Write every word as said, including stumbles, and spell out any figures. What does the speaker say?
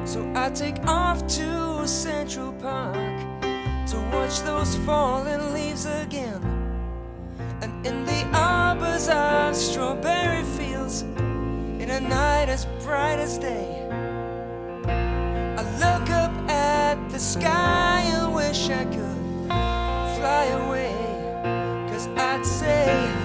So I take off to Central Park to watch those falling leaves again. And in the arbors of strawberry fields, in a night as bright as day, I look up at the sky and wish I could fly away. 'Cause I'd say